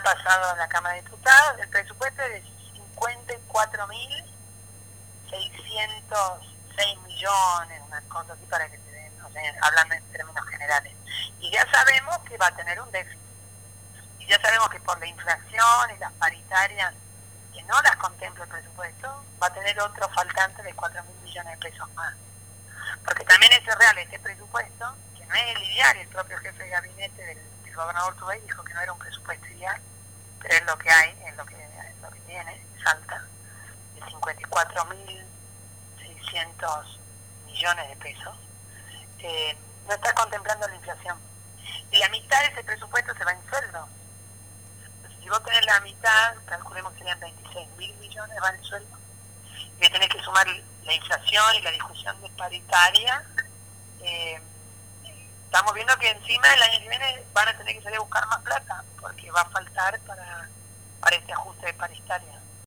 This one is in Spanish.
pasado a la Cámara de Diputados, el presupuesto es de 54.606 millones, una cosa así para que se den, o sea, hablando en términos generales. Y ya sabemos que va a tener un déficit. Y ya sabemos que por la inflación y las paritarias, que no las contempla el presupuesto, va a tener otro faltante de 4.000 millones de pesos más. Porque también es real este presupuesto, que no es el ideal, el propio jefe de gabinete del gobernador Tubey dijo que no era un presupuesto ideal, pero es lo que hay, es lo que tiene, Salta, de 54.600 millones de pesos, no está contemplando la inflación. Y la mitad de ese presupuesto se va en sueldos. Entonces, si vos tenés la mitad, calculemos que serían 26.000 millones, va en sueldo. Y tenés que sumar la inflación y la discusión de paritaria. Estamos viendo que encima el año que viene van a tener que salir a buscar más plata, porque va a faltar para este ajuste de paritaria.